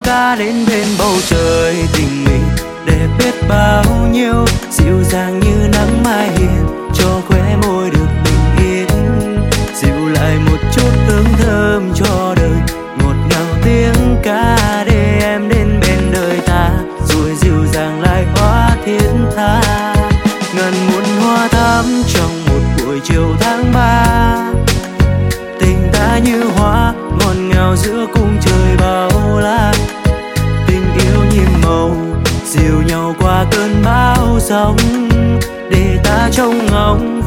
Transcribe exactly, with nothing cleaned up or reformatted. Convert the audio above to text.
ca đến bên bầu trời. Tình mình đẹp biết bao nhiêu, dịu dàng như nắng mai hiền, cho khóe môi được bình yên. Dịu lại một chút hương thơm cho đời, ngọt ngào tiếng ca để em đến bên đời ta, rồi dịu dàng lại hóa thiên tha. Ngàn muôn hoa thắm trong một buổi chiều tháng ba, tình ta như hoa ngọt ngào giữa cung trời bao la. Tình yêu nhiệm màu dìu nhau qua cơn bão giông, để ta trông ngóng